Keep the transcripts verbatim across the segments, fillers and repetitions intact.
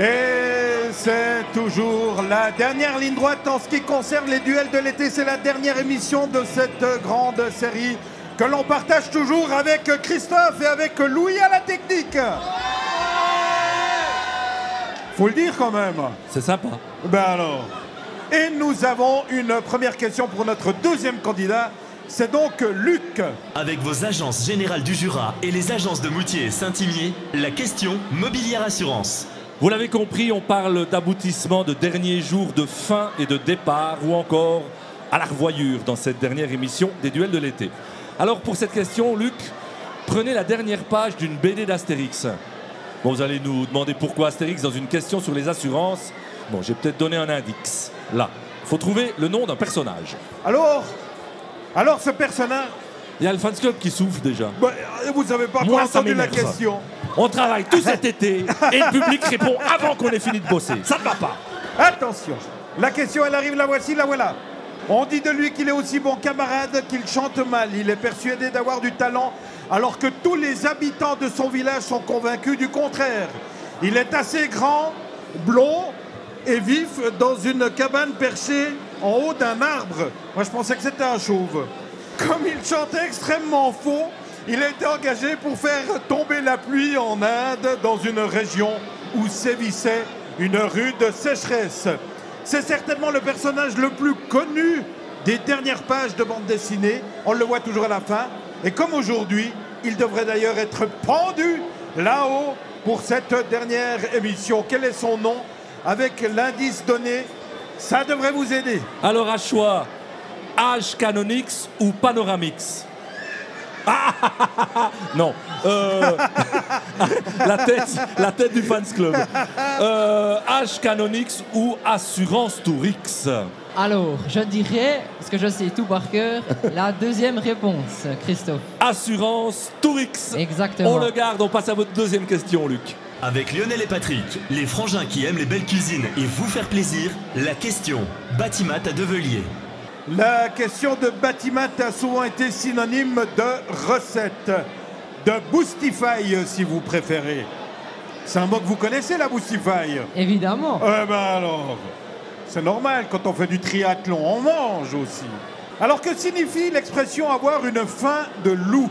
Et c'est toujours la dernière ligne droite en ce qui concerne les duels de l'été. C'est la dernière émission de cette grande série que l'on partage toujours avec Christophe et avec Louis à la technique. Faut le dire quand même. C'est sympa. Ben alors. Et nous avons une première question pour notre deuxième candidat. C'est donc Luc. Avec vos agences générales du Jura et les agences de Moutier et Saint-Imier, la question Mobilière Assurance. Vous l'avez compris, on parle d'aboutissement, de derniers jours, de fin et de départ, ou encore à la revoyure dans cette dernière émission des duels de l'été. Alors pour cette question, Luc, prenez la dernière page d'une B D d'Astérix. Bon, vous allez nous demander pourquoi Astérix dans une question sur les assurances. Bon, j'ai peut-être donné un indice. Là, il faut trouver le nom d'un personnage. Alors Alors ce personnage... Il y a le fans club qui souffle déjà. Bah, vous n'avez pas Moi, encore entendu la m'énerve. question. On travaille tout cet été et le public répond avant qu'on ait fini de bosser. Ça ne va pas. Attention, la question elle arrive, la voici, la voilà. On dit de lui qu'il est aussi bon camarade qu'il chante mal. Il est persuadé d'avoir du talent alors que tous les habitants de son village sont convaincus du contraire. Il est assez grand, blond et vif dans une cabane perchée en haut d'un arbre. Moi je pensais que c'était un chauve. Comme il chantait extrêmement faux, il a été engagé pour faire tomber la pluie en Inde dans une région où sévissait une rude sécheresse. C'est certainement le personnage le plus connu des dernières pages de bande dessinée. On le voit toujours à la fin. Et comme aujourd'hui, il devrait d'ailleurs être pendu là-haut pour cette dernière émission. Quel est son nom? Avec l'indice donné, ça devrait vous aider. Alors à choix, Age Canonix ou Panoramix? Ah, non. Euh, la, tête, la tête du fans club. Euh, Age Canonix ou Assurance Tourix? Alors, je dirais, parce que je sais tout par cœur, la deuxième réponse, Christophe. Assurance Tourix. Exactement. On le garde, on passe à votre deuxième question, Luc. Avec Lionel et Patrick, les frangins qui aiment les belles cuisines et vous faire plaisir, la question Batimat à Develier. La question de Batimat a souvent été synonyme de recette, de Boostify si vous préférez. C'est un mot que vous connaissez, la Boostify? Évidemment. Eh ben alors, c'est normal, quand on fait du triathlon, on mange aussi. Alors que signifie l'expression avoir une faim de loup?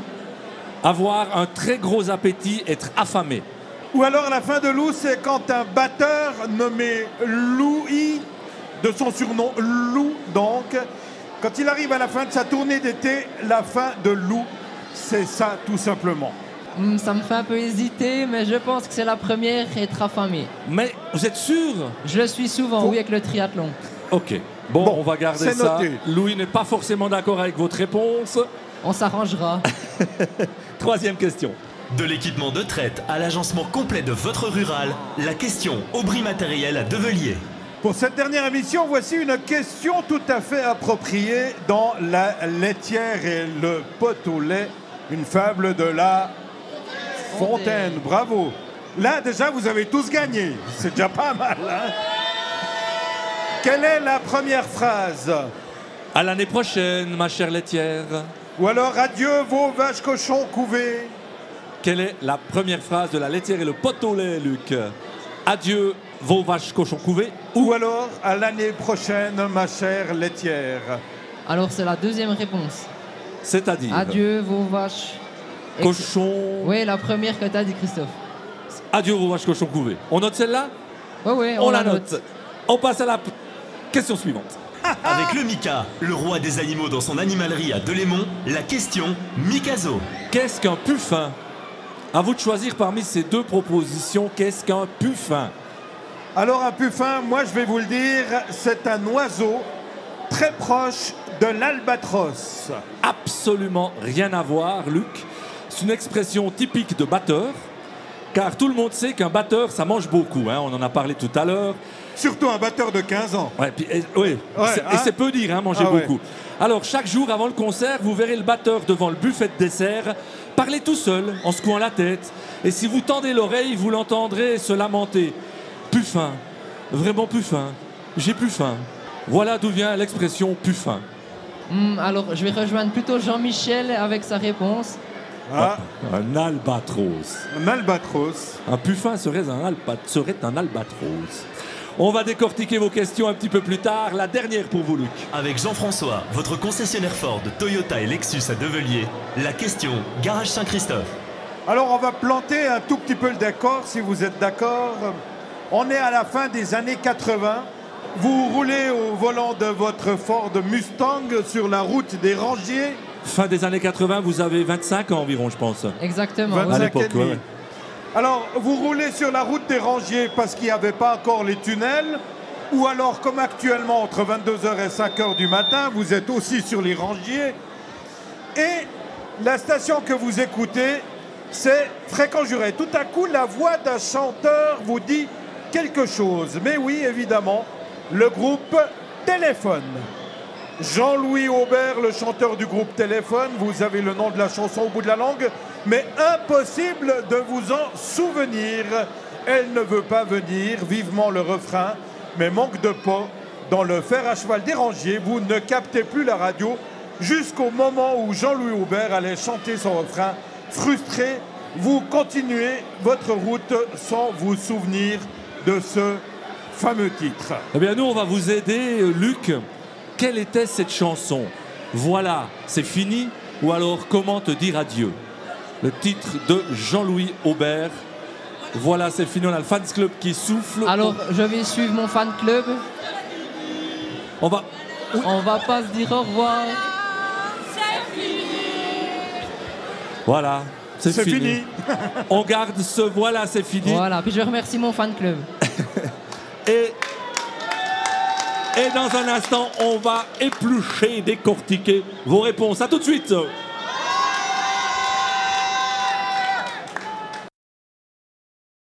Avoir un très gros appétit, être affamé. Ou alors la faim de loup, c'est quand un batteur nommé Louis, de son surnom Lou donc, quand il arrive à la fin de sa tournée d'été, la fin de Lou, c'est ça tout simplement. Hmm, ça me fait un peu hésiter, mais je pense que c'est la première, être affamé. Mais vous êtes sûr? Je le suis souvent, Faut- oui, avec le triathlon. Ok. Bon, Bon, on va garder c'est ça. noté. Louis n'est pas forcément d'accord avec votre réponse. On s'arrangera. Troisième question. De l'équipement de traite à l'agencement complet de votre rural, la question Aubry Matériel à Develier. Pour cette dernière émission, voici une question tout à fait appropriée dans La laitière et le pot au lait, une fable de La Fontaine. Bravo. Là, déjà, vous avez tous gagné. C'est déjà pas mal, hein? Quelle est la première phrase? À l'année prochaine, ma chère laitière. Ou alors, adieu vos vaches cochons couvées. Quelle est la première phrase de la laitière et le pot au lait, Luc? Adieu, vos vaches cochons couvés. Ou alors, à l'année prochaine, ma chère laitière. Alors, c'est la deuxième réponse. C'est-à-dire Adieu, vos vaches. Ex- cochons. Oui, la première que t'as dit, Christophe. Adieu, vos vaches cochons couvés. On note celle-là? Oui, oui, On, la note. On passe à la p- question suivante. Avec le Mika, le roi des animaux dans son animalerie à Delémont, la question Mikazo. Qu'est-ce qu'un puffin? À vous de choisir parmi ces deux propositions, qu'est-ce qu'un puffin? Alors, un puffin, moi, je vais vous le dire, c'est un oiseau très proche de l'albatros. Absolument rien à voir, Luc. C'est une expression typique de batteur, car tout le monde sait qu'un batteur, ça mange beaucoup. Hein, on en a parlé tout à l'heure. Surtout un batteur de quinze ans. Ouais, puis, et, oui, Ouais, c'est- hein? et c'est peu dire, hein, manger Ah ouais. beaucoup. Alors, chaque jour avant le concert, vous verrez le batteur devant le buffet de dessert parler tout seul, en secouant la tête. Et si vous tendez l'oreille, vous l'entendrez se lamenter. Puffin, vraiment puffin, j'ai plus faim. Voilà d'où vient l'expression puffin. Hmm, alors, je vais rejoindre plutôt Jean-Michel avec sa réponse. Ah, Un albatros. un albatros. Un puffin serait un, alpa- serait un albatros. On va décortiquer vos questions un petit peu plus tard. La dernière pour vous, Luc. Avec Jean-François, votre concessionnaire Ford, Toyota et Lexus à Develier, la question Garage Saint-Christophe. Alors, on va planter un tout petit peu le décor, si vous êtes d'accord. On est à la fin des années quatre-vingts. Vous roulez au volant de votre Ford Mustang sur la route des Rangiers. Fin des années quatre-vingts, vous avez vingt-cinq ans environ, je pense. Exactement. À vingt-cinq l'époque, et demi. ouais, ouais. Alors, vous roulez sur la route des Rangiers parce qu'il n'y avait pas encore les tunnels, ou alors, comme actuellement, entre vingt-deux heures et cinq heures du matin, vous êtes aussi sur les Rangiers. Et la station que vous écoutez, c'est Fréquent Juré. Tout à coup, la voix d'un chanteur vous dit quelque chose. Mais oui, évidemment, le groupe Téléphone. Jean-Louis Aubert, le chanteur du groupe Téléphone, vous avez le nom de la chanson au bout de la langue, mais impossible de vous en souvenir. Elle ne veut pas venir, vivement le refrain, mais manque de pas. Dans le fer à cheval des Rangiers, vous ne captez plus la radio jusqu'au moment où Jean-Louis Aubert allait chanter son refrain. Frustré, vous continuez votre route sans vous souvenir de ce fameux titre. Eh bien, nous, on va vous aider, euh, Luc. Quelle était cette chanson? Voilà, c'est fini, ou alors Comment te dire adieu? Le titre de Jean-Louis Aubert. Voilà, c'est fini, on a le fans club qui souffle. Alors, je vais suivre mon fan club. On va... On va pas se dire au revoir. Voilà, c'est C'est fini. fini. On garde ce voilà, c'est fini. Voilà, puis je remercie mon fan club. Et, et dans un instant, on va éplucher, décortiquer vos réponses. À tout de suite.